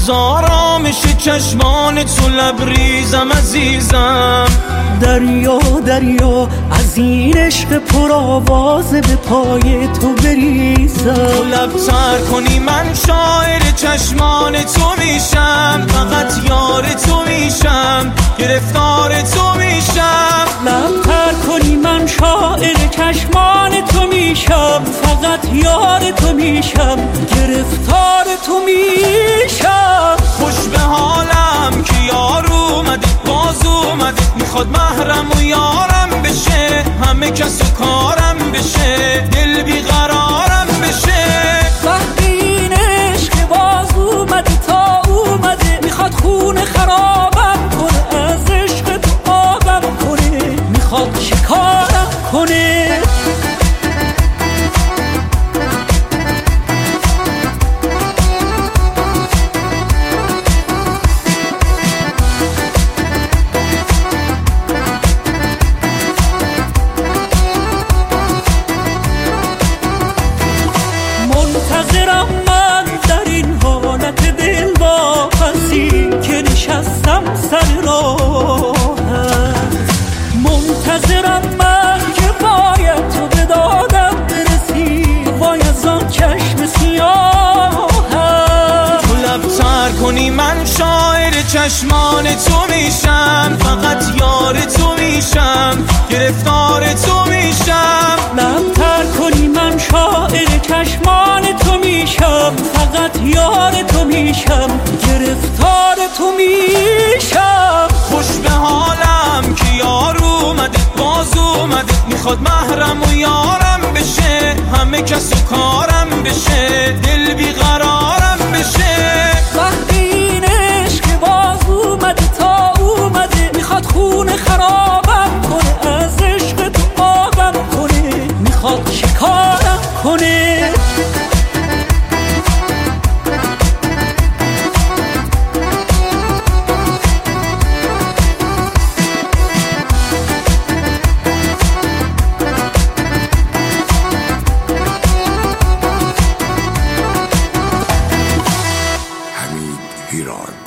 از آرامش چشمان تو لبریزم عزیزم. دریا دریا از این عشق پرآوازه به پای تو بریزم. تو لبتر کنی من شاعر چشمان تو میشم، فقط یار تو میشم، گرفتار تو میشم. لبتر کنی من شاعر چشمان تو میشم، فقط یار تو میشم، گرفتار تو میشم. خوش به حالم که یار اومده، باز اومده، میخواد محرم و یارم بشه، همه کس و کارم بشه، دل بیقرارم بشه. وقتی این عشق باز اومده تا اومده، میخواد خون خرابم کنه، از عشق تو آبم کنه، میخواد شکارم کنه. منتظرم من در این حالت دل واپسی که نشستم سر راهت. منتظرم من که باید تو به دادم برسی، وای از آن چشم سیاهت. تو لبتر کنی من شاعر چشمان تو میشم، فقط یار تو میشم، گرفتار تو میشم. لبتر کنی من شاعر چشمان تو میشم، فقط یار تو میشم، گرفتار تو میشم. خوش به حالم که یار اومده، باز اومده، میخواد محرم و یارم بشه، همه کس و کارم بشه، دل بیقرارم بشه. وقتی این عشق باز اومده تا اومده، میخواد خون خرابم کنه، از عشق تو آبم کنه، میخواد شکارم کنه. حمید ایران.